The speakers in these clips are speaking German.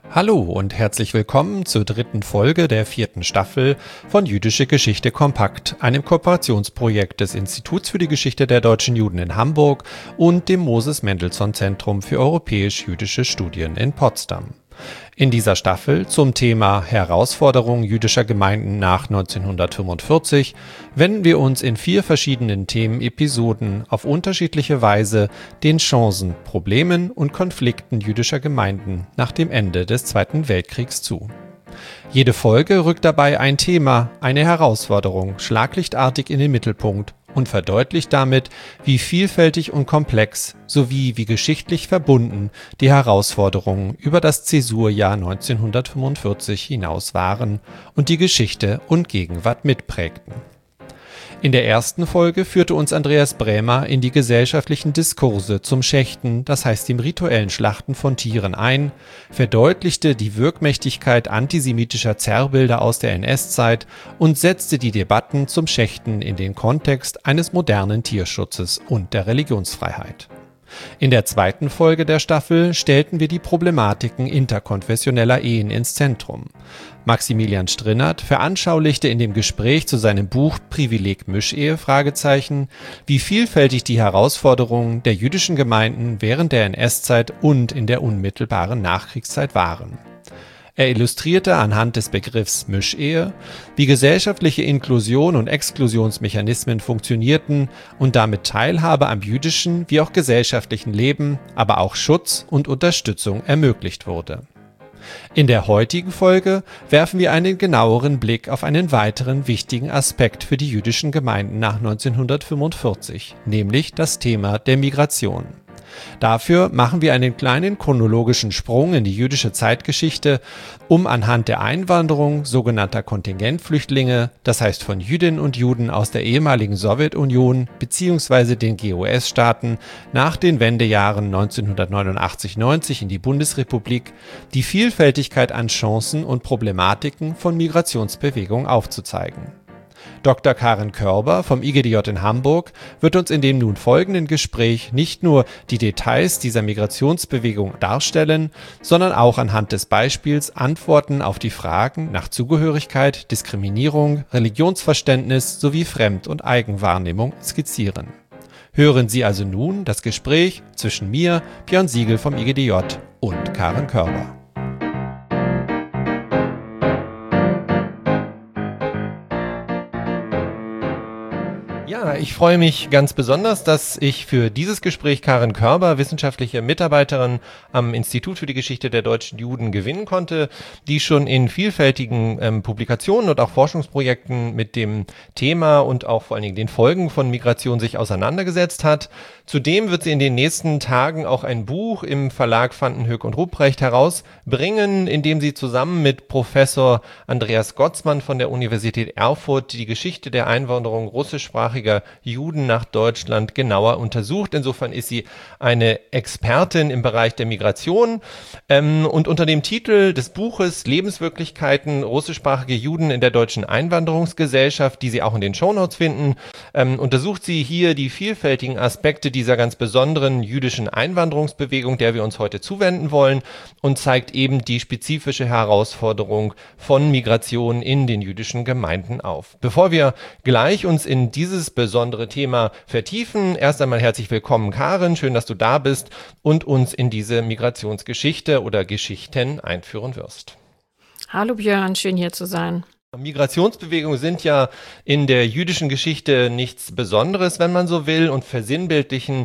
Hallo und herzlich willkommen zur dritten Folge der 4. Staffel von Jüdische Geschichte kompakt, einem Kooperationsprojekt des Instituts für die Geschichte der deutschen Juden in Hamburg und dem Moses-Mendelssohn-Zentrum für europäisch-jüdische Studien in Potsdam. In dieser Staffel zum Thema Herausforderungen jüdischer Gemeinden nach 1945 wenden wir uns in 4 verschiedenen Themenepisoden auf unterschiedliche Weise den Chancen, Problemen und Konflikten jüdischer Gemeinden nach dem Ende des Zweiten Weltkriegs zu. Jede Folge rückt dabei ein Thema, eine Herausforderung schlaglichtartig in den Mittelpunkt und verdeutlicht damit, wie vielfältig und komplex sowie wie geschichtlich verbunden die Herausforderungen über das Zäsurjahr 1945 hinaus waren und die Geschichte und Gegenwart mitprägten. In der ersten Folge führte uns Andreas Brämer in die gesellschaftlichen Diskurse zum Schächten, das heißt dem rituellen Schlachten von Tieren ein, verdeutlichte die Wirkmächtigkeit antisemitischer Zerrbilder aus der NS-Zeit und setzte die Debatten zum Schächten in den Kontext eines modernen Tierschutzes und der Religionsfreiheit. In der zweiten Folge der Staffel stellten wir die Problematiken interkonfessioneller Ehen ins Zentrum. Maximilian Strinnert veranschaulichte in dem Gespräch zu seinem Buch Privileg Mischehe? Wie vielfältig die Herausforderungen der jüdischen Gemeinden während der NS-Zeit und in der unmittelbaren Nachkriegszeit waren. Er illustrierte anhand des Begriffs Mischehe, wie gesellschaftliche Inklusion und Exklusionsmechanismen funktionierten und damit Teilhabe am jüdischen wie auch gesellschaftlichen Leben, aber auch Schutz und Unterstützung ermöglicht wurde. In der heutigen Folge werfen wir einen genaueren Blick auf einen weiteren wichtigen Aspekt für die jüdischen Gemeinden nach 1945, nämlich das Thema der Migration. Dafür machen wir einen kleinen chronologischen Sprung in die jüdische Zeitgeschichte, um anhand der Einwanderung sogenannter Kontingentflüchtlinge, das heißt von Jüdinnen und Juden aus der ehemaligen Sowjetunion bzw. den GOS-Staaten nach den Wendejahren 1989-90 in die Bundesrepublik, die Vielfältigkeit an Chancen und Problematiken von Migrationsbewegungen aufzuzeigen. Dr. Karin Körber vom IGDJ in Hamburg wird uns in dem nun folgenden Gespräch nicht nur die Details dieser Migrationsbewegung darstellen, sondern auch anhand des Beispiels Antworten auf die Fragen nach Zugehörigkeit, Diskriminierung, Religionsverständnis sowie Fremd- und Eigenwahrnehmung skizzieren. Hören Sie also nun das Gespräch zwischen mir, Björn Siegel vom IGDJ und Karin Körber. Ja, ich freue mich ganz besonders, dass ich für dieses Gespräch Karin Körber, wissenschaftliche Mitarbeiterin am Institut für die Geschichte der deutschen Juden, gewinnen konnte, die schon in vielfältigen Publikationen und auch Forschungsprojekten mit dem Thema und auch vor allen Dingen den Folgen von Migration sich auseinandergesetzt hat. Zudem wird sie in den nächsten Tagen auch ein Buch im Verlag Vandenhoek und Ruprecht herausbringen, in dem sie zusammen mit Professor Andreas Gotzmann von der Universität Erfurt die Geschichte der Einwanderung russischsprachiger Juden nach Deutschland genauer untersucht. Insofern ist sie eine Expertin im Bereich der Migration. Und unter dem Titel des Buches Lebenswirklichkeiten russischsprachige Juden in der deutschen Einwanderungsgesellschaft, die Sie auch in den Shownotes finden, untersucht sie hier die vielfältigen Aspekte dieser ganz besonderen jüdischen Einwanderungsbewegung, der wir uns heute zuwenden wollen, und zeigt eben die spezifische Herausforderung von Migration in den jüdischen Gemeinden auf. Bevor wir gleich uns in dieses besondere Thema vertiefen, erst einmal herzlich willkommen, Karin, schön, dass du da bist und uns in diese Migrationsgeschichte oder Geschichten einführen wirst. Hallo Björn, schön hier zu sein. Migrationsbewegungen sind ja in der jüdischen Geschichte nichts Besonderes, wenn man so will, und versinnbildlichen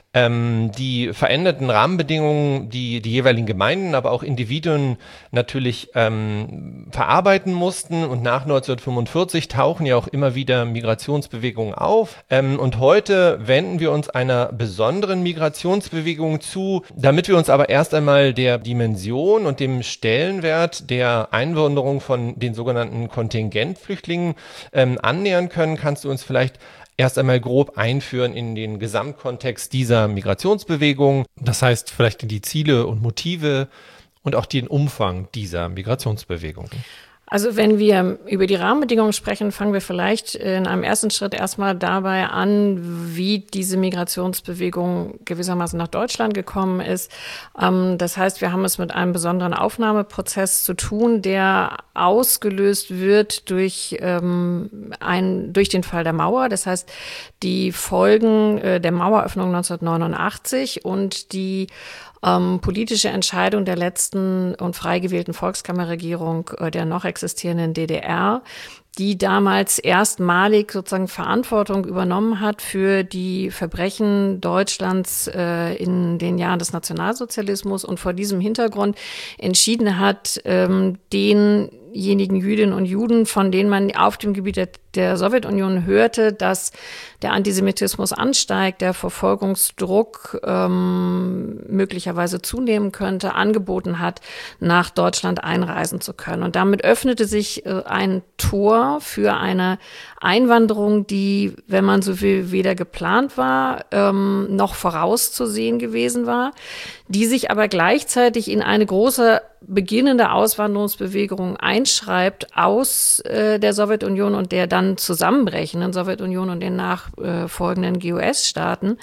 die veränderten Rahmenbedingungen, die jeweiligen Gemeinden, aber auch Individuen natürlich verarbeiten mussten. Und nach 1945 tauchen ja auch immer wieder Migrationsbewegungen auf. Und heute wenden wir uns einer besonderen Migrationsbewegung zu, damit wir uns aber erst einmal der Dimension und dem Stellenwert der Einwanderung von den sogenannten Kontingentflüchtlingen annähern können. Kannst du uns vielleicht erst einmal grob einführen in den Gesamtkontext dieser Migrationsbewegung, das heißt vielleicht in die Ziele und Motive und auch den Umfang dieser Migrationsbewegung? Also wenn wir über die Rahmenbedingungen sprechen, fangen wir vielleicht in einem ersten Schritt erstmal dabei an, wie diese Migrationsbewegung gewissermaßen nach Deutschland gekommen ist. Das heißt, wir haben es mit einem besonderen Aufnahmeprozess zu tun, der ausgelöst wird durch den Fall der Mauer. Das heißt, die Folgen der Maueröffnung 1989 und die politische Entscheidung der letzten und frei gewählten Volkskammerregierung der noch existierenden DDR, die damals erstmalig sozusagen Verantwortung übernommen hat für die Verbrechen Deutschlands in den Jahren des Nationalsozialismus und vor diesem Hintergrund entschieden hat, denjenigen Jüdinnen und Juden, von denen man auf dem Gebiet der Sowjetunion hörte, dass der Antisemitismus ansteigt, der Verfolgungsdruck möglicherweise zunehmen könnte, angeboten hat, nach Deutschland einreisen zu können. Und damit öffnete sich ein Tor für eine Einwanderung, die, wenn man so will, weder geplant war, noch vorauszusehen gewesen war, die sich aber gleichzeitig in eine große beginnende Auswanderungsbewegung einschreibt aus der Sowjetunion und der dann zusammenbrechenden Sowjetunion und den nachfolgenden GUS-Staaten.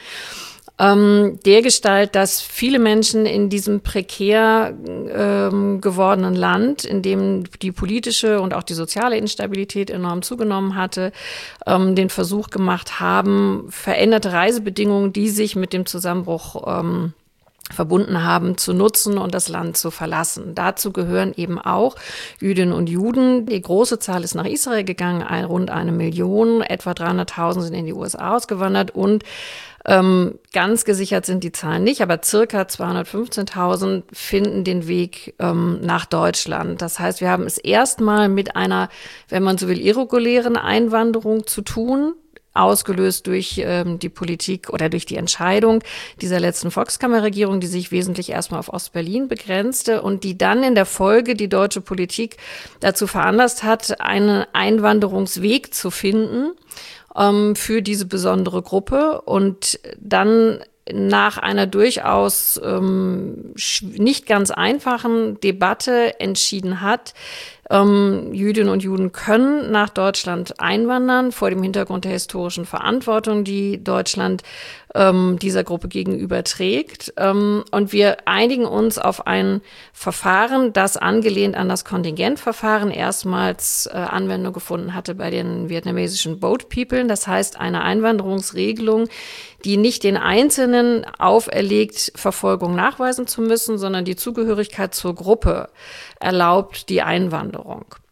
Dergestalt, dass viele Menschen in diesem prekär gewordenen Land, in dem die politische und auch die soziale Instabilität enorm zugenommen hatte, den Versuch gemacht haben, veränderte Reisebedingungen, die sich mit dem Zusammenbruch verbunden haben, zu nutzen und das Land zu verlassen. Dazu gehören eben auch Jüdinnen und Juden. Die große Zahl ist nach Israel gegangen, rund 1 Million, etwa 300.000 sind in die USA ausgewandert und ganz gesichert sind die Zahlen nicht, aber circa 215.000 finden den Weg nach Deutschland. Das heißt, wir haben es erstmal mit einer, wenn man so will, irregulären Einwanderung zu tun, ausgelöst durch die Politik oder durch die Entscheidung dieser letzten Volkskammerregierung, die sich wesentlich erstmal auf Ostberlin begrenzte und die dann in der Folge die deutsche Politik dazu veranlasst hat, einen Einwanderungsweg zu finden für diese besondere Gruppe und dann nach einer durchaus nicht ganz einfachen Debatte entschieden hat, Jüdinnen und Juden können nach Deutschland einwandern, vor dem Hintergrund der historischen Verantwortung, die Deutschland dieser Gruppe gegenüber trägt. Und wir einigen uns auf ein Verfahren, das angelehnt an das Kontingentverfahren erstmals Anwendung gefunden hatte bei den vietnamesischen Boat People. Das heißt, eine Einwanderungsregelung, die nicht den Einzelnen auferlegt, Verfolgung nachweisen zu müssen, sondern die Zugehörigkeit zur Gruppe erlaubt die Einwanderung.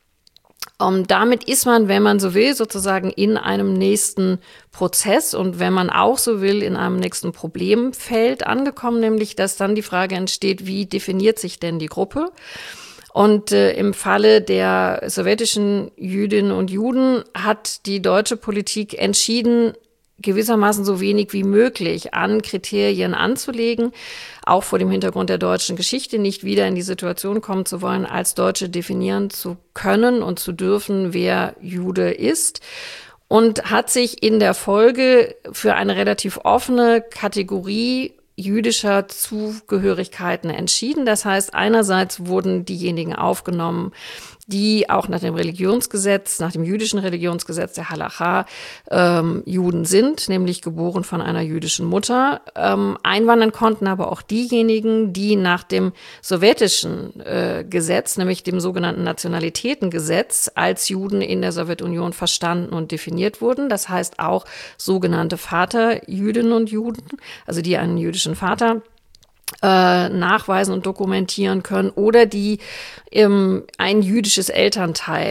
Damit ist man, wenn man so will, sozusagen in einem nächsten Prozess und wenn man auch so will, in einem nächsten Problemfeld angekommen, nämlich dass dann die Frage entsteht, wie definiert sich denn die Gruppe? Und im Falle der sowjetischen Jüdinnen und Juden hat die deutsche Politik entschieden, gewissermaßen so wenig wie möglich an Kriterien anzulegen, auch vor dem Hintergrund der deutschen Geschichte nicht wieder in die Situation kommen zu wollen, als Deutsche definieren zu können und zu dürfen, wer Jude ist. Und hat sich in der Folge für eine relativ offene Kategorie jüdischer Zugehörigkeiten entschieden. Das heißt, einerseits wurden diejenigen aufgenommen, die auch nach dem Religionsgesetz, nach dem jüdischen Religionsgesetz der Halacha Juden sind, nämlich geboren von einer jüdischen Mutter. Einwandern konnten aber auch diejenigen, die nach dem sowjetischen Gesetz, nämlich dem sogenannten Nationalitätengesetz, als Juden in der Sowjetunion verstanden und definiert wurden. Das heißt auch sogenannte Vaterjüdinnen und Juden, also die einen jüdischen Vater nachweisen und dokumentieren können oder die einen jüdischen Elternteil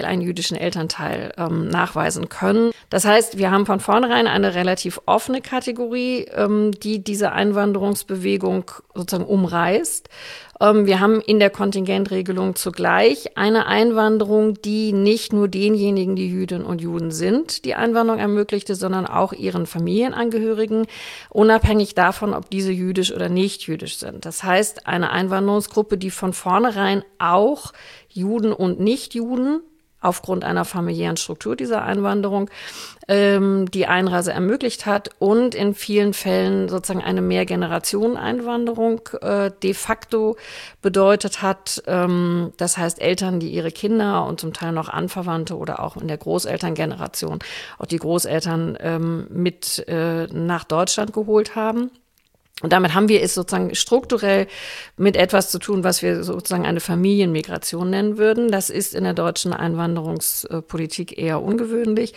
nachweisen können. Das heißt, wir haben von vornherein eine relativ offene Kategorie, die diese Einwanderungsbewegung sozusagen umreißt. Wir haben in der Kontingentregelung zugleich eine Einwanderung, die nicht nur denjenigen, die Jüdinnen und Juden sind, die Einwanderung ermöglichte, sondern auch ihren Familienangehörigen, unabhängig davon, ob diese jüdisch oder nicht jüdisch sind. Das heißt, eine Einwanderungsgruppe, die von vornherein auch Juden und Nichtjuden aufgrund einer familiären Struktur dieser Einwanderung die Einreise ermöglicht hat und in vielen Fällen sozusagen eine Mehrgenerationen-Einwanderung de facto bedeutet hat. Das heißt, Eltern, die ihre Kinder und zum Teil noch Anverwandte oder auch in der Großelterngeneration auch die Großeltern mit nach Deutschland geholt haben. Und damit haben wir es sozusagen strukturell mit etwas zu tun, was wir sozusagen eine Familienmigration nennen würden. Das ist in der deutschen Einwanderungspolitik eher ungewöhnlich.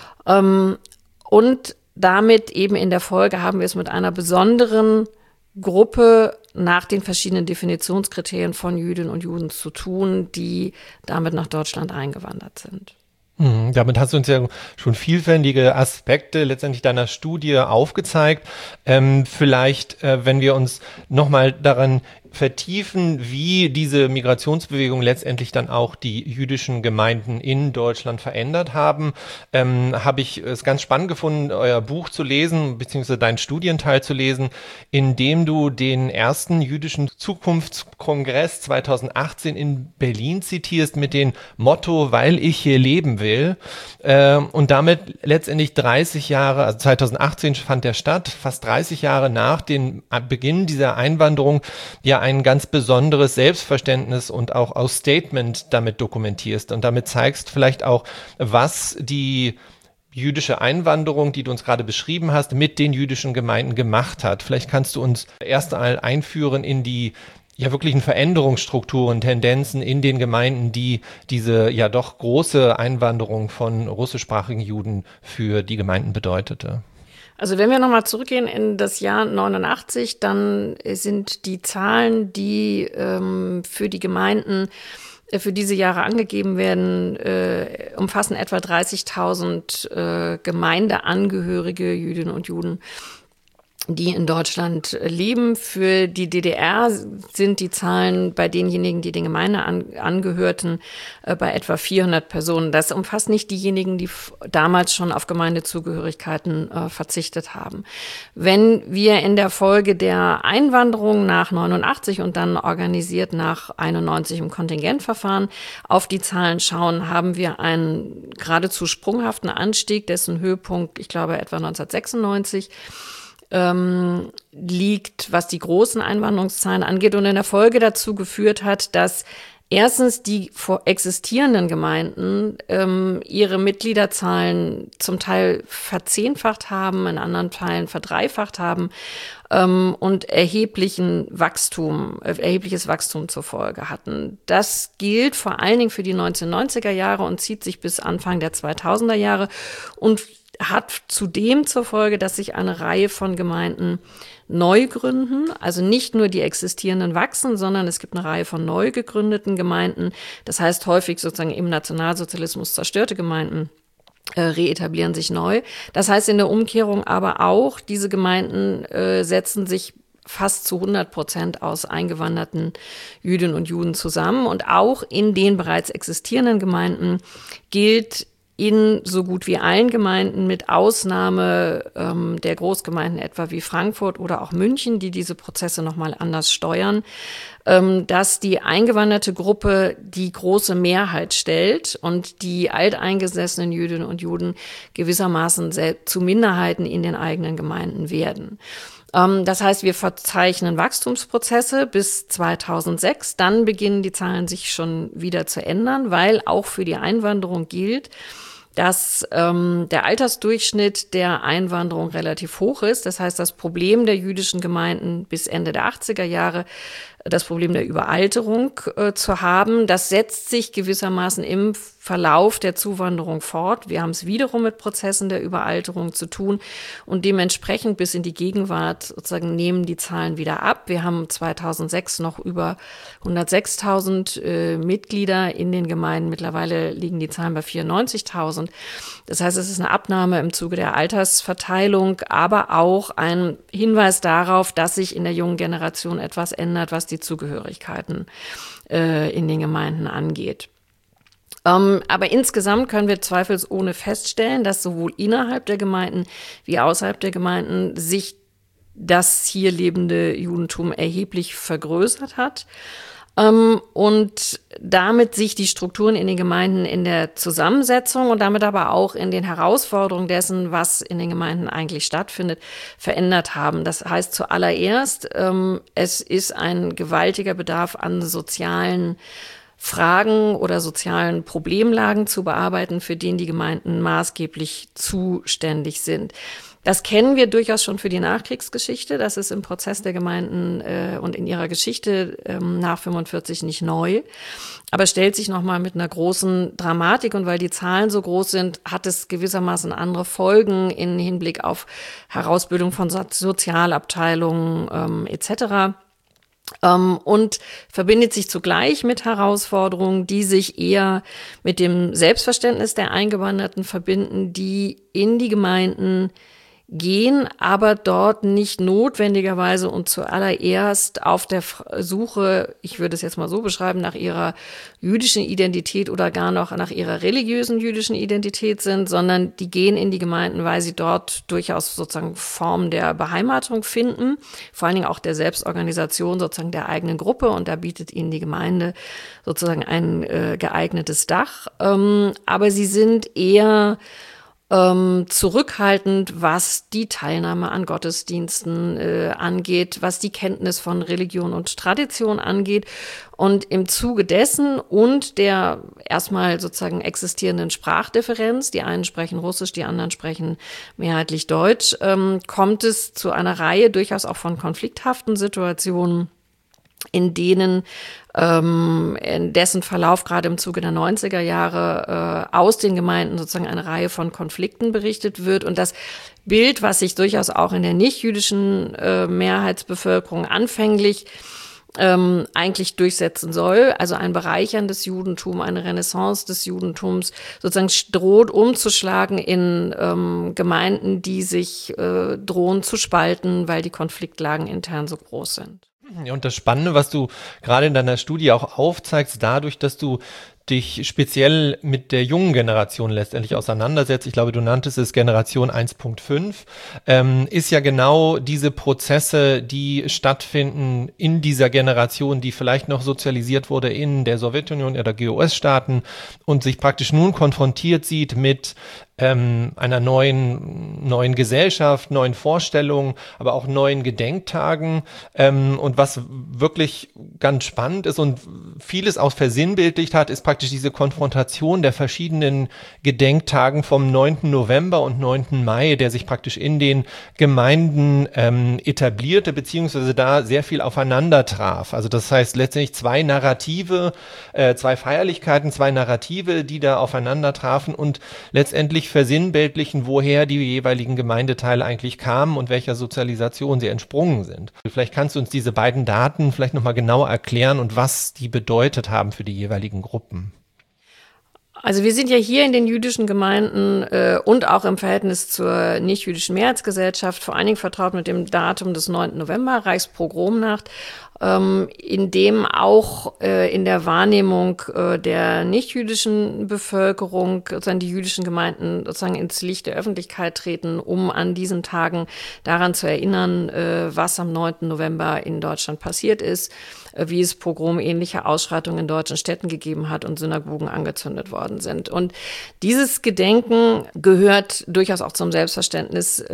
Und damit eben in der Folge haben wir es mit einer besonderen Gruppe nach den verschiedenen Definitionskriterien von Jüdinnen und Juden zu tun, die damit nach Deutschland eingewandert sind. Damit hast du uns ja schon vielfältige Aspekte letztendlich deiner Studie aufgezeigt. Vielleicht, wenn wir uns nochmal daran vertiefen, wie diese Migrationsbewegung letztendlich dann auch die jüdischen Gemeinden in Deutschland verändert haben, habe ich es ganz spannend gefunden, euer Buch zu lesen, beziehungsweise deinen Studienteil zu lesen, in dem du den ersten jüdischen Zukunftskongress 2018 in Berlin zitierst mit dem Motto, weil ich hier leben will. Und damit letztendlich 30 Jahre, also 2018 fand der statt, fast 30 Jahre nach dem Beginn dieser Einwanderung, ja ein ganz besonderes Selbstverständnis und auch aus Statement damit dokumentierst und damit zeigst vielleicht auch, was die jüdische Einwanderung, die du uns gerade beschrieben hast, mit den jüdischen Gemeinden gemacht hat. Vielleicht kannst du uns erst einmal einführen in die ja wirklichen Veränderungsstrukturen, Tendenzen in den Gemeinden, die diese ja doch große Einwanderung von russischsprachigen Juden für die Gemeinden bedeutete. Also wenn wir nochmal zurückgehen in das Jahr 89, dann sind die Zahlen, die für die Gemeinden für diese Jahre angegeben werden, umfassen etwa 30.000 Gemeindeangehörige Jüdinnen und Juden, die in Deutschland leben. Für die DDR sind die Zahlen bei denjenigen, die den Gemeinden angehörten, bei etwa 400 Personen. Das umfasst nicht diejenigen, die damals schon auf Gemeindezugehörigkeiten verzichtet haben. Wenn wir in der Folge der Einwanderung nach 89 und dann organisiert nach 91 im Kontingentverfahren auf die Zahlen schauen, haben wir einen geradezu sprunghaften Anstieg, dessen Höhepunkt, ich glaube, etwa 1996 liegt, was die großen Einwanderungszahlen angeht und in der Folge dazu geführt hat, dass erstens die existierenden Gemeinden ihre Mitgliederzahlen zum Teil verzehnfacht haben, in anderen Teilen verdreifacht haben und erhebliches Wachstum zur Folge hatten. Das gilt vor allen Dingen für die 1990er Jahre und zieht sich bis Anfang der 2000er Jahre und hat zudem zur Folge, dass sich eine Reihe von Gemeinden neu gründen. Also nicht nur die existierenden wachsen, sondern es gibt eine Reihe von neu gegründeten Gemeinden. Das heißt häufig sozusagen im Nationalsozialismus zerstörte Gemeinden reetablieren sich neu. Das heißt in der Umkehrung aber auch, diese Gemeinden setzen sich fast zu 100% aus eingewanderten Jüdinnen und Juden zusammen. Und auch in den bereits existierenden Gemeinden gilt in so gut wie allen Gemeinden, mit Ausnahme der Großgemeinden etwa wie Frankfurt oder auch München, die diese Prozesse nochmal anders steuern, dass die eingewanderte Gruppe die große Mehrheit stellt und die alteingesessenen Jüdinnen und Juden gewissermaßen zu Minderheiten in den eigenen Gemeinden werden. Das heißt, wir verzeichnen Wachstumsprozesse bis 2006. Dann beginnen die Zahlen sich schon wieder zu ändern, weil auch für die Einwanderung gilt, dass der Altersdurchschnitt der Einwanderung relativ hoch ist. Das heißt, das Problem der jüdischen Gemeinden bis Ende der 80er Jahre, das Problem der Überalterung zu haben, das setzt sich gewissermaßen im Verlauf der Zuwanderung fort. Wir haben es wiederum mit Prozessen der Überalterung zu tun und dementsprechend bis in die Gegenwart sozusagen nehmen die Zahlen wieder ab. Wir haben 2006 noch über 106.000 Mitglieder in den Gemeinden. Mittlerweile liegen die Zahlen bei 94.000. Das heißt, es ist eine Abnahme im Zuge der Altersverteilung, aber auch ein Hinweis darauf, dass sich in der jungen Generation etwas ändert, was die Zugehörigkeiten in den Gemeinden angeht. Aber insgesamt können wir zweifelsohne feststellen, dass sowohl innerhalb der Gemeinden wie außerhalb der Gemeinden sich das hier lebende Judentum erheblich vergrößert hat. Und damit sich die Strukturen in den Gemeinden in der Zusammensetzung und damit aber auch in den Herausforderungen dessen, was in den Gemeinden eigentlich stattfindet, verändert haben. Das heißt zuallererst, es ist ein gewaltiger Bedarf an sozialen Fragen oder sozialen Problemlagen zu bearbeiten, für den die Gemeinden maßgeblich zuständig sind. Das kennen wir durchaus schon für die Nachkriegsgeschichte. Das ist im Prozess der Gemeinden und in ihrer Geschichte nach 45 nicht neu. Aber stellt sich nochmal mit einer großen Dramatik. Und weil die Zahlen so groß sind, hat es gewissermaßen andere Folgen im Hinblick auf Herausbildung von Sozialabteilungen etc. Und verbindet sich zugleich mit Herausforderungen, die sich eher mit dem Selbstverständnis der Eingewanderten verbinden, die in die Gemeinden gehen, aber dort nicht notwendigerweise und zuallererst auf der Suche, ich würde es jetzt mal so beschreiben, nach ihrer jüdischen Identität oder gar noch nach ihrer religiösen jüdischen Identität sind, sondern die gehen in die Gemeinden, weil sie dort durchaus sozusagen Formen der Beheimatung finden, vor allen Dingen auch der Selbstorganisation sozusagen der eigenen Gruppe, und da bietet ihnen die Gemeinde sozusagen ein geeignetes Dach. Aber sie sind eher zurückhaltend, was die Teilnahme an Gottesdiensten angeht, was die Kenntnis von Religion und Tradition angeht. Und im Zuge dessen und der erstmal sozusagen existierenden Sprachdifferenz, die einen sprechen Russisch, die anderen sprechen mehrheitlich Deutsch, kommt es zu einer Reihe durchaus auch von konflikthaften Situationen, in denen in dessen Verlauf gerade im Zuge der 90er Jahre aus den Gemeinden sozusagen eine Reihe von Konflikten berichtet wird. Und das Bild, was sich durchaus auch in der nichtjüdischen Mehrheitsbevölkerung anfänglich eigentlich durchsetzen soll, also ein bereicherndes Judentum, eine Renaissance des Judentums, sozusagen droht umzuschlagen in Gemeinden, die sich drohen zu spalten, weil die Konfliktlagen intern so groß sind. Ja, und das Spannende, was du gerade in deiner Studie auch aufzeigst, dadurch, dass du dich speziell mit der jungen Generation letztendlich auseinandersetzt, ich glaube, du nanntest es Generation 1.5, ist ja genau diese Prozesse, die stattfinden in dieser Generation, die vielleicht noch sozialisiert wurde in der Sowjetunion oder GOS-Staaten und sich praktisch nun konfrontiert sieht mit einer neuen Gesellschaft, neuen Vorstellungen, aber auch neuen Gedenktagen. Und was wirklich ganz spannend ist und vieles auch versinnbildlicht hat, ist praktisch diese Konfrontation der verschiedenen Gedenktagen vom 9. November und 9. Mai, der sich praktisch in den Gemeinden etablierte, beziehungsweise da sehr viel aufeinander traf. Also das heißt letztendlich zwei Feierlichkeiten, zwei Narrative, die da aufeinander trafen und letztendlich versinnbildlichen, woher die jeweiligen Gemeindeteile eigentlich kamen und welcher Sozialisation sie entsprungen sind. Vielleicht kannst du uns diese beiden Daten vielleicht nochmal genauer erklären und was die bedeutet haben für die jeweiligen Gruppen. Also wir sind ja hier in den jüdischen Gemeinden und auch im Verhältnis zur nichtjüdischen Mehrheitsgesellschaft vor allen Dingen vertraut mit dem Datum des 9. November, Reichspogromnacht, in dem auch in der Wahrnehmung der nichtjüdischen Bevölkerung sozusagen die jüdischen Gemeinden sozusagen ins Licht der Öffentlichkeit treten, um an diesen Tagen daran zu erinnern, was am 9. November in Deutschland passiert ist, wie es pogromähnliche Ausschreitungen in deutschen Städten gegeben hat und Synagogen angezündet worden sind. Und dieses Gedenken gehört durchaus auch zum Selbstverständnis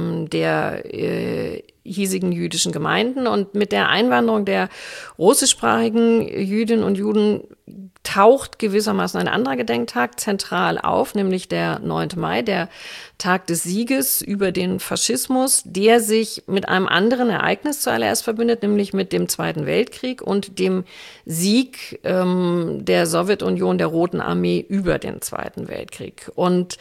der hiesigen jüdischen Gemeinden. Und mit der Einwanderung der russischsprachigen Jüdinnen und Juden taucht gewissermaßen ein anderer Gedenktag zentral auf, nämlich der 9. Mai, der Tag des Sieges über den Faschismus, der sich mit einem anderen Ereignis zuallererst verbindet, nämlich mit dem Zweiten Weltkrieg und dem Sieg der Sowjetunion, der Roten Armee über den Zweiten Weltkrieg. Und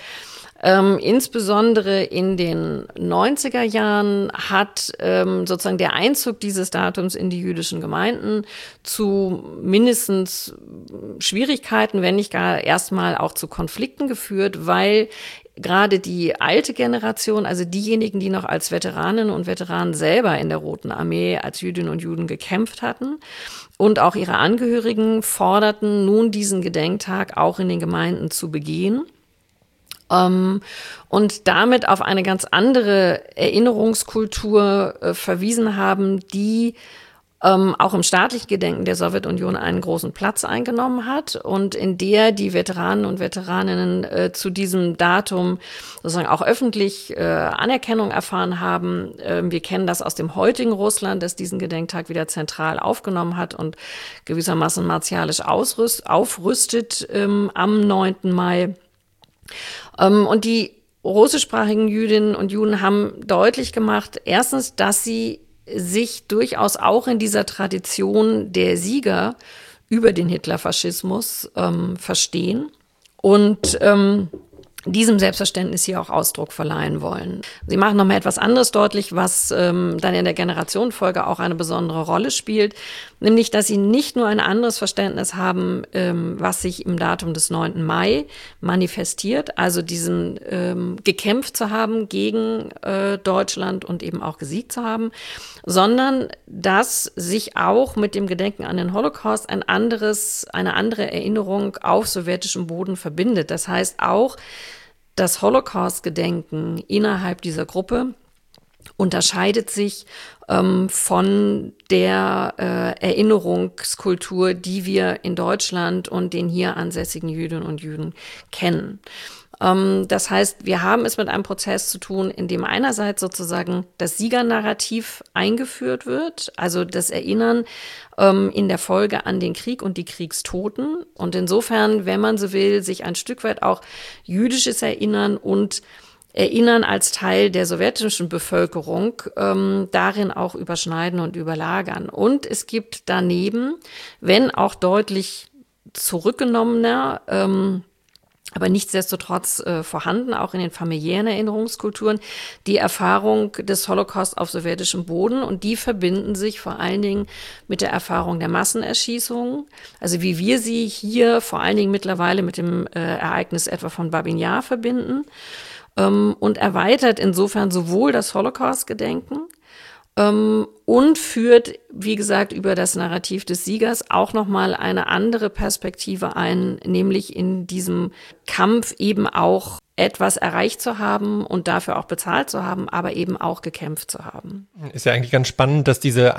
insbesondere in den 90er Jahren hat sozusagen der Einzug dieses Datums in die jüdischen Gemeinden zu mindestens Schwierigkeiten, wenn nicht gar erstmal auch zu Konflikten geführt, weil gerade die alte Generation, also diejenigen, die noch als Veteraninnen und Veteranen selber in der Roten Armee als Jüdinnen und Juden gekämpft hatten und auch ihre Angehörigen forderten, nun diesen Gedenktag auch in den Gemeinden zu begehen. Und damit auf eine ganz andere Erinnerungskultur verwiesen haben, die auch im staatlichen Gedenken der Sowjetunion einen großen Platz eingenommen hat und in der die Veteranen und Veteraninnen zu diesem Datum sozusagen auch öffentlich Anerkennung erfahren haben. Wir kennen das aus dem heutigen Russland, das diesen Gedenktag wieder zentral aufgenommen hat und gewissermaßen martialisch aufrüstet am 9. Mai. Und die russischsprachigen Jüdinnen und Juden haben deutlich gemacht, erstens, dass sie sich durchaus auch in dieser Tradition der Sieger über den Hitlerfaschismus verstehen und diesem Selbstverständnis hier auch Ausdruck verleihen wollen. Sie machen nochmal etwas anderes deutlich, was dann in der Generationenfolge auch eine besondere Rolle spielt, nämlich, dass sie nicht nur ein anderes Verständnis haben, was sich im Datum des 9. Mai manifestiert, also diesen gekämpft zu haben gegen Deutschland und eben auch gesiegt zu haben, sondern dass sich auch mit dem Gedenken an den Holocaust eine andere Erinnerung auf sowjetischem Boden verbindet. Das heißt auch, das Holocaust-Gedenken innerhalb dieser Gruppe unterscheidet sich von der Erinnerungskultur, die wir in Deutschland und den hier ansässigen Jüdinnen und Juden kennen. Das heißt, wir haben es mit einem Prozess zu tun, in dem einerseits sozusagen das Siegernarrativ eingeführt wird, also das Erinnern in der Folge an den Krieg und die Kriegstoten. Und insofern, wenn man so will, sich ein Stück weit auch jüdisches Erinnern und Erinnern als Teil der sowjetischen Bevölkerung darin auch überschneiden und überlagern. Und es gibt daneben, wenn auch deutlich zurückgenommener, aber nichtsdestotrotz vorhanden, auch in den familiären Erinnerungskulturen, die Erfahrung des Holocaust auf sowjetischem Boden. Und die verbinden sich vor allen Dingen mit der Erfahrung der Massenerschießungen. Also wie wir sie hier vor allen Dingen mittlerweile mit dem Ereignis etwa von Babin Jar verbinden. Und erweitert insofern sowohl das Holocaust-Gedenken und führt, wie gesagt, über das Narrativ des Siegers auch nochmal eine andere Perspektive ein, nämlich in diesem Kampf eben auch etwas erreicht zu haben und dafür auch bezahlt zu haben, aber eben auch gekämpft zu haben. Ist ja eigentlich ganz spannend, dass diese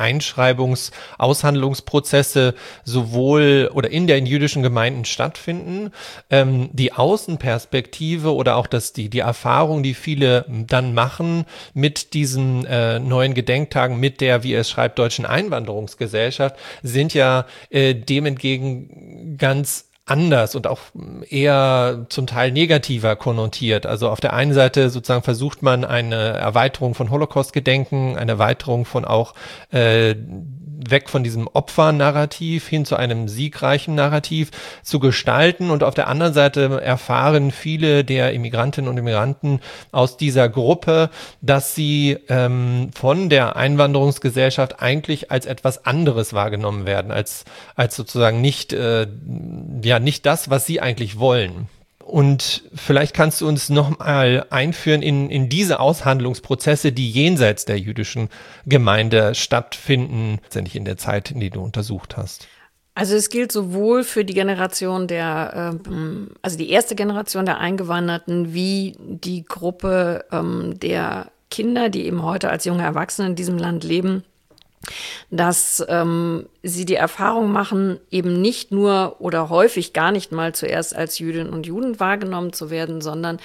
Aushandlungsprozesse sowohl oder in den jüdischen Gemeinden stattfinden. Die Außenperspektive oder auch die Erfahrung, die viele dann machen mit diesen neuen Gedenktagen, mit der, wie es schreibt, deutschen Einwanderungsgesellschaft, sind ja dem entgegen ganz anders und auch eher zum Teil negativer konnotiert. Also auf der einen Seite sozusagen versucht man eine Erweiterung von Holocaust-Gedenken, eine Erweiterung von auch weg von diesem Opfernarrativ hin zu einem siegreichen Narrativ zu gestalten. Und auf der anderen Seite erfahren viele der Immigrantinnen und Immigranten aus dieser Gruppe, dass sie von der Einwanderungsgesellschaft eigentlich als etwas anderes wahrgenommen werden, als sozusagen nicht das, was sie eigentlich wollen. Und vielleicht kannst du uns noch mal einführen in diese Aushandlungsprozesse, die jenseits der jüdischen Gemeinde stattfinden, letztendlich in der Zeit, in die du untersucht hast. Also es gilt sowohl für die Generation also die erste Generation der Eingewanderten, wie die Gruppe der Kinder, die eben heute als junge Erwachsene in diesem Land leben, dass sie die Erfahrung machen, eben nicht nur oder häufig gar nicht mal zuerst als Jüdinnen und Juden wahrgenommen zu werden, sondern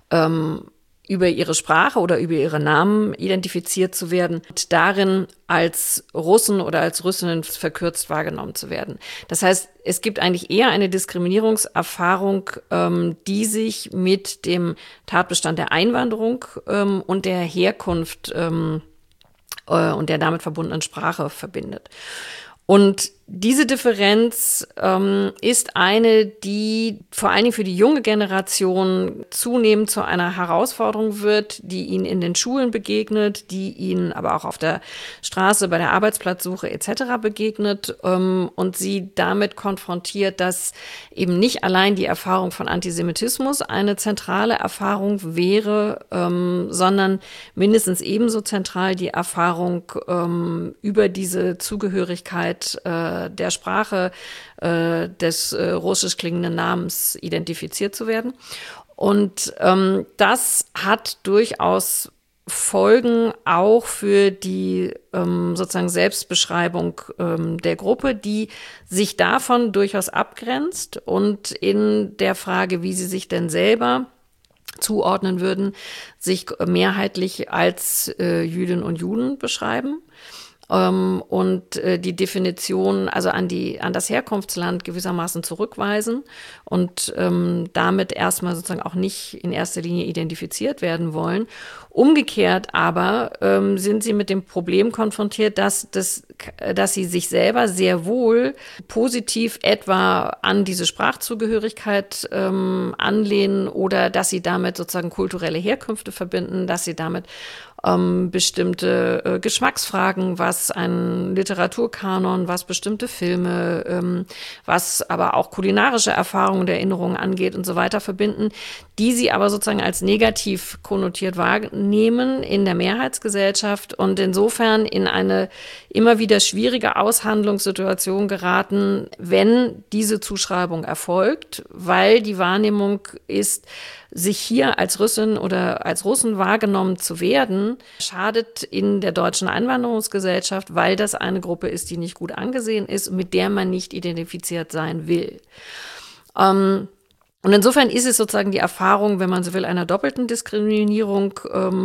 über ihre Sprache oder über ihre Namen identifiziert zu werden und darin als Russen oder als Russinnen verkürzt wahrgenommen zu werden. Das heißt, es gibt eigentlich eher eine Diskriminierungserfahrung, die sich mit dem Tatbestand der Einwanderung und der Herkunft und der damit verbundenen Sprache verbindet. Und diese Differenz ist eine, die vor allen Dingen für die junge Generation zunehmend zu einer Herausforderung wird, die ihnen in den Schulen begegnet, die ihnen aber auch auf der Straße, bei der Arbeitsplatzsuche etc. begegnet und sie damit konfrontiert, dass eben nicht allein die Erfahrung von Antisemitismus eine zentrale Erfahrung wäre, sondern mindestens ebenso zentral die Erfahrung über diese Zugehörigkeit der Sprache des russisch klingenden Namens identifiziert zu werden. Und das hat durchaus Folgen auch für die sozusagen Selbstbeschreibung der Gruppe, die sich davon durchaus abgrenzt und in der Frage, wie sie sich denn selber zuordnen würden, sich mehrheitlich als Jüdinnen und Juden beschreiben. Und die Definition, also an das Herkunftsland gewissermaßen zurückweisen und damit erstmal sozusagen auch nicht in erster Linie identifiziert werden wollen. Umgekehrt aber sind sie mit dem Problem konfrontiert, dass sie sich selber sehr wohl positiv etwa an diese Sprachzugehörigkeit anlehnen oder dass sie damit sozusagen kulturelle Herkünfte verbinden, dass sie damit bestimmte Geschmacksfragen, was ein Literaturkanon, was bestimmte Filme, was aber auch kulinarische Erfahrungen und Erinnerungen angeht und so weiter verbinden, die sie aber sozusagen als negativ konnotiert wahrnehmen in der Mehrheitsgesellschaft und insofern in eine immer wieder schwierige Aushandlungssituation geraten, wenn diese Zuschreibung erfolgt, weil die Wahrnehmung ist, sich hier als Russin oder als Russen wahrgenommen zu werden, schadet in der deutschen Einwanderungsgesellschaft, weil das eine Gruppe ist, die nicht gut angesehen ist, mit der man nicht identifiziert sein will. Und insofern ist es sozusagen die Erfahrung, wenn man so will, einer doppelten Diskriminierung,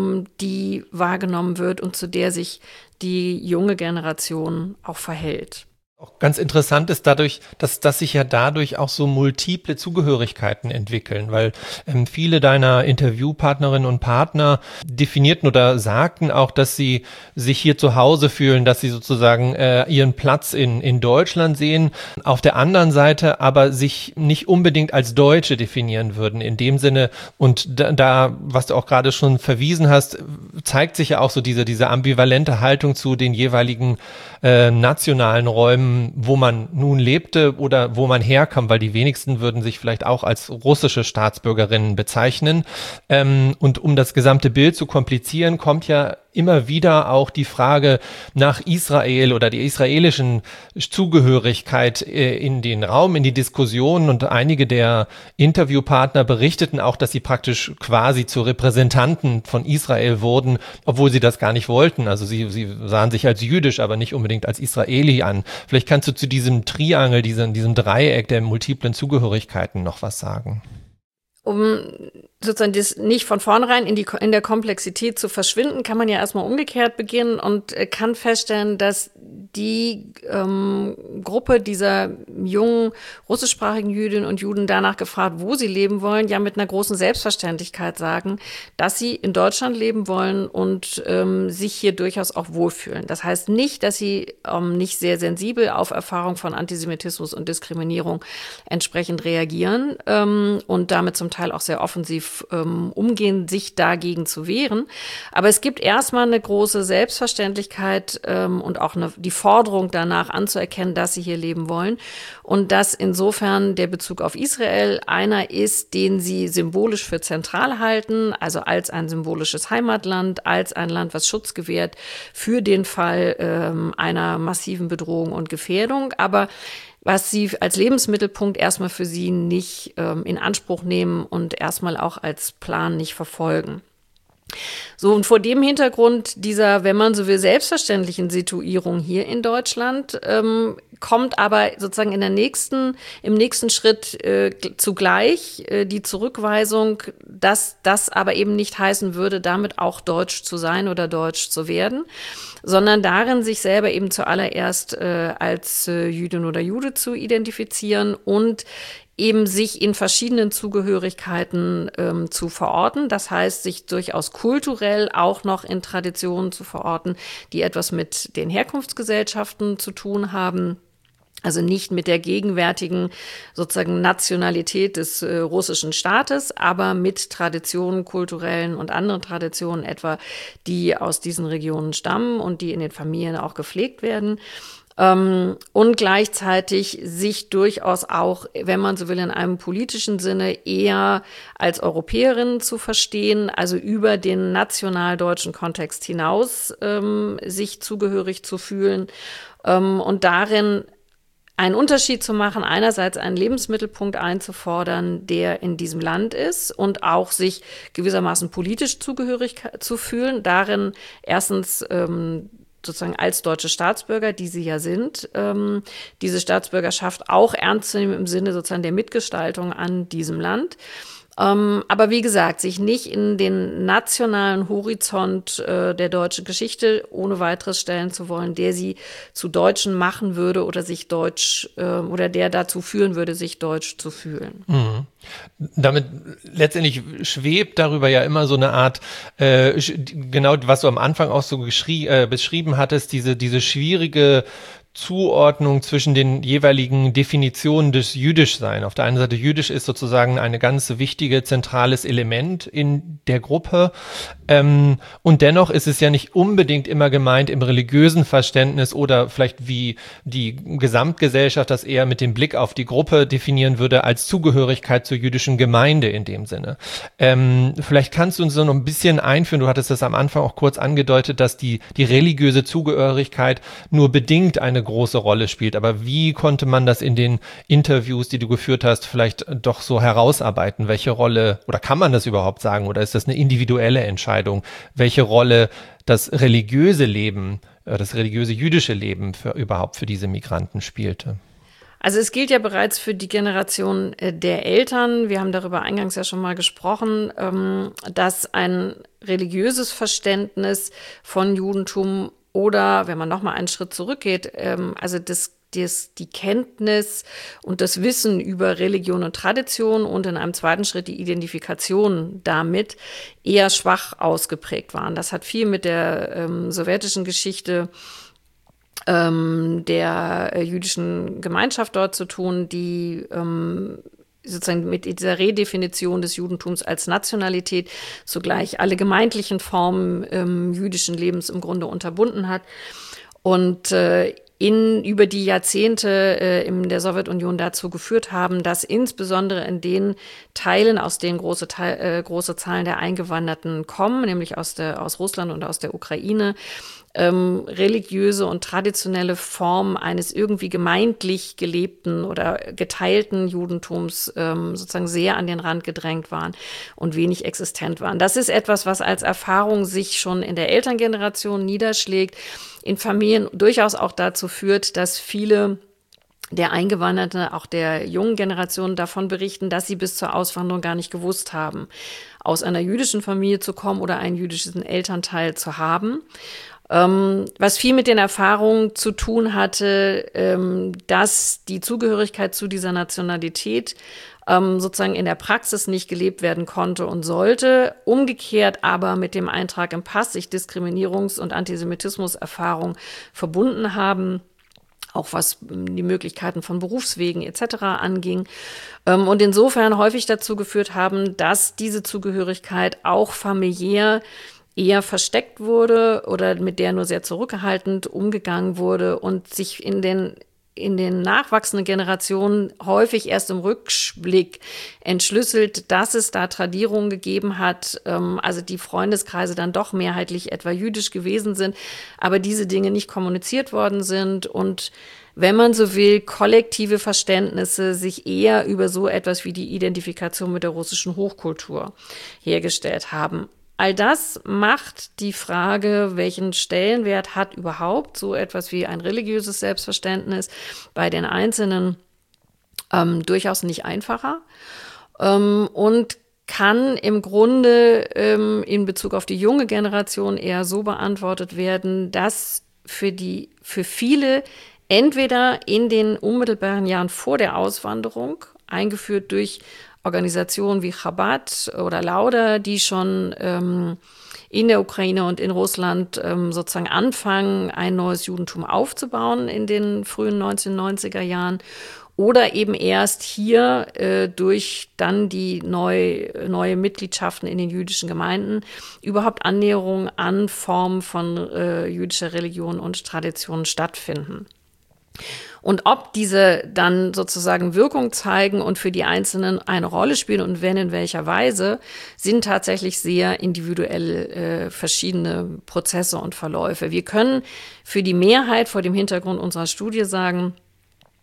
die wahrgenommen wird und zu der sich die junge Generation auch verhält. Auch ganz interessant ist dadurch, dass sich ja dadurch auch so multiple Zugehörigkeiten entwickeln, weil viele deiner Interviewpartnerinnen und Partner definierten oder sagten auch, dass sie sich hier zu Hause fühlen, dass sie sozusagen ihren Platz in Deutschland sehen, auf der anderen Seite aber sich nicht unbedingt als Deutsche definieren würden in dem Sinne. Und da was du auch gerade schon verwiesen hast, zeigt sich ja auch so diese ambivalente Haltung zu den jeweiligen nationalen Räumen, wo man nun lebte oder wo man herkam, weil die wenigsten würden sich vielleicht auch als russische Staatsbürgerinnen bezeichnen. Und um das gesamte Bild zu komplizieren, kommt ja immer wieder auch die Frage nach Israel oder die israelischen Zugehörigkeit in den Raum, in die Diskussion. Und einige der Interviewpartner berichteten auch, dass sie praktisch quasi zu Repräsentanten von Israel wurden, obwohl sie das gar nicht wollten. Also sie sahen sich als jüdisch, aber nicht unbedingt als Israeli an. Vielleicht kannst du zu diesem Triangel, diesem Dreieck der multiplen Zugehörigkeiten noch was sagen. Um sozusagen das nicht von vornherein in der Komplexität zu verschwinden, kann man ja erstmal umgekehrt beginnen und kann feststellen, dass die Gruppe dieser jungen russischsprachigen Jüdinnen und Juden danach gefragt, wo sie leben wollen, ja mit einer großen Selbstverständlichkeit sagen, dass sie in Deutschland leben wollen und sich hier durchaus auch wohlfühlen. Das heißt nicht, dass sie nicht sehr sensibel auf Erfahrung von Antisemitismus und Diskriminierung entsprechend reagieren und damit zum Teil auch sehr offensiv umgehen, sich dagegen zu wehren. Aber es gibt erstmal eine große Selbstverständlichkeit und auch die Forderung danach anzuerkennen, dass sie hier leben wollen und dass insofern der Bezug auf Israel einer ist, den sie symbolisch für zentral halten, also als ein symbolisches Heimatland, als ein Land, was Schutz gewährt für den Fall einer massiven Bedrohung und Gefährdung. Aber was sie als Lebensmittelpunkt erstmal für sie nicht in Anspruch nehmen und erstmal auch als Plan nicht verfolgen. So, und vor dem Hintergrund dieser, wenn man so will, selbstverständlichen Situierung hier in Deutschland, kommt aber sozusagen im nächsten Schritt zugleich die Zurückweisung, dass das aber eben nicht heißen würde, damit auch deutsch zu sein oder deutsch zu werden, sondern darin sich selber eben zuallererst als Jüdin oder Jude zu identifizieren und eben sich in verschiedenen Zugehörigkeiten zu verorten. Das heißt, sich durchaus kulturell auch noch in Traditionen zu verorten, die etwas mit den Herkunftsgesellschaften zu tun haben. Also nicht mit der gegenwärtigen sozusagen Nationalität des russischen Staates, aber mit Traditionen, kulturellen und anderen Traditionen etwa, die aus diesen Regionen stammen und die in den Familien auch gepflegt werden. Und gleichzeitig sich durchaus auch, wenn man so will, in einem politischen Sinne eher als Europäerin zu verstehen, also über den national-deutschen Kontext hinaus sich zugehörig zu fühlen und darin einen Unterschied zu machen, einerseits einen Lebensmittelpunkt einzufordern, der in diesem Land ist und auch sich gewissermaßen politisch zugehörig zu fühlen, darin erstens sozusagen als deutsche Staatsbürger, die sie ja sind, diese Staatsbürgerschaft auch ernst zu nehmen im Sinne sozusagen der Mitgestaltung an diesem Land. Aber wie gesagt, sich nicht in den nationalen Horizont der deutschen Geschichte ohne weiteres stellen zu wollen, der sie zu Deutschen machen würde oder sich deutsch oder der dazu führen würde, sich deutsch zu fühlen. Mhm. Damit letztendlich schwebt darüber ja immer so eine Art, genau was du am Anfang auch so beschrieben hattest, diese schwierige Zuordnung zwischen den jeweiligen Definitionen des Jüdischsein. Auf der einen Seite, Jüdisch ist sozusagen ein ganz wichtiges, zentrales Element in der Gruppe. Und dennoch ist es ja nicht unbedingt immer gemeint im religiösen Verständnis oder vielleicht wie die Gesamtgesellschaft das eher mit dem Blick auf die Gruppe definieren würde, als Zugehörigkeit zur jüdischen Gemeinde in dem Sinne. Vielleicht kannst du uns so noch ein bisschen einführen, du hattest das am Anfang auch kurz angedeutet, dass die religiöse Zugehörigkeit nur bedingt eine große Rolle spielt. Aber wie konnte man das in den Interviews, die du geführt hast, vielleicht doch so herausarbeiten? Welche Rolle, oder kann man das überhaupt sagen, oder ist das eine individuelle Entscheidung, welche Rolle das religiöse Leben, das religiöse jüdische Leben überhaupt für diese Migranten spielte? Also es gilt ja bereits für die Generation der Eltern, wir haben darüber eingangs ja schon mal gesprochen, dass ein religiöses Verständnis von Judentum oder, wenn man noch mal einen Schritt zurückgeht, also die Kenntnis und das Wissen über Religion und Tradition und in einem zweiten Schritt die Identifikation damit eher schwach ausgeprägt waren. Das hat viel mit der sowjetischen Geschichte der jüdischen Gemeinschaft dort zu tun, die sozusagen mit dieser Redefinition des Judentums als Nationalität zugleich alle gemeindlichen Formen jüdischen Lebens im Grunde unterbunden hat und über die Jahrzehnte in der Sowjetunion dazu geführt haben, dass insbesondere in den Teilen, aus denen große Zahlen der Eingewanderten kommen, nämlich aus Russland und aus der Ukraine, religiöse und traditionelle Formen eines irgendwie gemeindlich gelebten oder geteilten Judentums sozusagen sehr an den Rand gedrängt waren und wenig existent waren. Das ist etwas, was als Erfahrung sich schon in der Elterngeneration niederschlägt, in Familien durchaus auch dazu führt, dass viele der Eingewanderten, auch der jungen Generation davon berichten, dass sie bis zur Auswanderung gar nicht gewusst haben, aus einer jüdischen Familie zu kommen oder einen jüdischen Elternteil zu haben. Was viel mit den Erfahrungen zu tun hatte, dass die Zugehörigkeit zu dieser Nationalität sozusagen in der Praxis nicht gelebt werden konnte und sollte. Umgekehrt aber mit dem Eintrag im Pass sich Diskriminierungs- und Antisemitismuserfahrungen verbunden haben, auch was die Möglichkeiten von Berufswegen etc. anging. Und insofern häufig dazu geführt haben, dass diese Zugehörigkeit auch familiär eher versteckt wurde oder mit der nur sehr zurückhaltend umgegangen wurde und sich in den nachwachsenden Generationen häufig erst im Rückblick entschlüsselt, dass es da Tradierungen gegeben hat, also die Freundeskreise dann doch mehrheitlich etwa jüdisch gewesen sind, aber diese Dinge nicht kommuniziert worden sind und wenn man so will, kollektive Verständnisse sich eher über so etwas wie die Identifikation mit der russischen Hochkultur hergestellt haben. All das macht die Frage, welchen Stellenwert hat überhaupt so etwas wie ein religiöses Selbstverständnis bei den Einzelnen durchaus nicht einfacher und kann im Grunde in Bezug auf die junge Generation eher so beantwortet werden, dass für viele entweder in den unmittelbaren Jahren vor der Auswanderung, eingeführt durch Organisationen wie Chabad oder Lauda, die schon in der Ukraine und in Russland sozusagen anfangen, ein neues Judentum aufzubauen in den frühen 1990er Jahren oder eben erst hier durch dann die neue Mitgliedschaften in den jüdischen Gemeinden überhaupt Annäherungen an Formen von jüdischer Religion und Traditionen stattfinden. Und ob diese dann sozusagen Wirkung zeigen und für die Einzelnen eine Rolle spielen und wenn in welcher Weise, sind tatsächlich sehr individuell verschiedene Prozesse und Verläufe. Wir können für die Mehrheit vor dem Hintergrund unserer Studie sagen,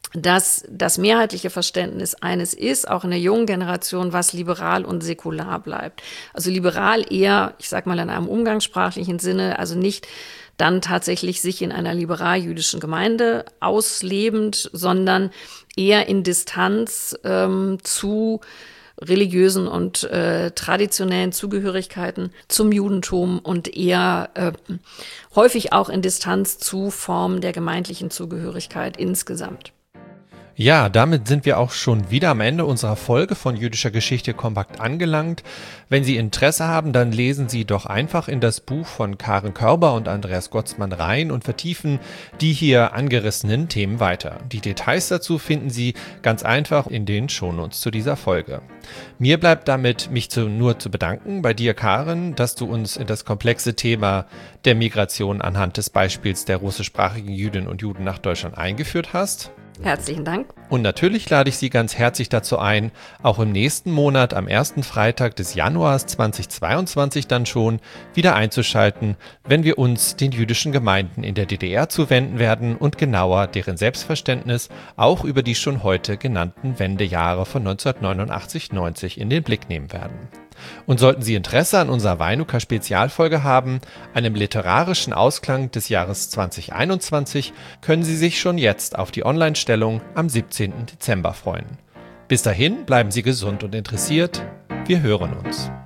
dass das mehrheitliche Verständnis eines ist, auch in der jungen Generation, was liberal und säkular bleibt. Also liberal eher, ich sag mal in einem umgangssprachlichen Sinne, also nicht dann tatsächlich sich in einer liberal-jüdischen Gemeinde auslebend, sondern eher in Distanz zu religiösen und traditionellen Zugehörigkeiten zum Judentum und eher häufig auch in Distanz zu Formen der gemeindlichen Zugehörigkeit insgesamt. Ja, damit sind wir auch schon wieder am Ende unserer Folge von Jüdischer Geschichte kompakt angelangt. Wenn Sie Interesse haben, dann lesen Sie doch einfach in das Buch von Karen Körber und Andreas Gotzmann rein und vertiefen die hier angerissenen Themen weiter. Die Details dazu finden Sie ganz einfach in den Shownotes zu dieser Folge. Mir bleibt damit, mich nur zu bedanken bei dir, Karen, dass du uns in das komplexe Thema der Migration anhand des Beispiels der russischsprachigen Jüdinnen und Juden nach Deutschland eingeführt hast. Herzlichen Dank. Und natürlich lade ich Sie ganz herzlich dazu ein, auch im nächsten Monat am ersten Freitag des Januars 2022 dann schon wieder einzuschalten, wenn wir uns den jüdischen Gemeinden in der DDR zuwenden werden und genauer deren Selbstverständnis auch über die schon heute genannten Wendejahre von 1989-90 in den Blick nehmen werden. Und sollten Sie Interesse an unserer Weinuka-Spezialfolge haben, einem literarischen Ausklang des Jahres 2021, können Sie sich schon jetzt auf die Online-Stellung am 17. Dezember freuen. Bis dahin bleiben Sie gesund und interessiert. Wir hören uns.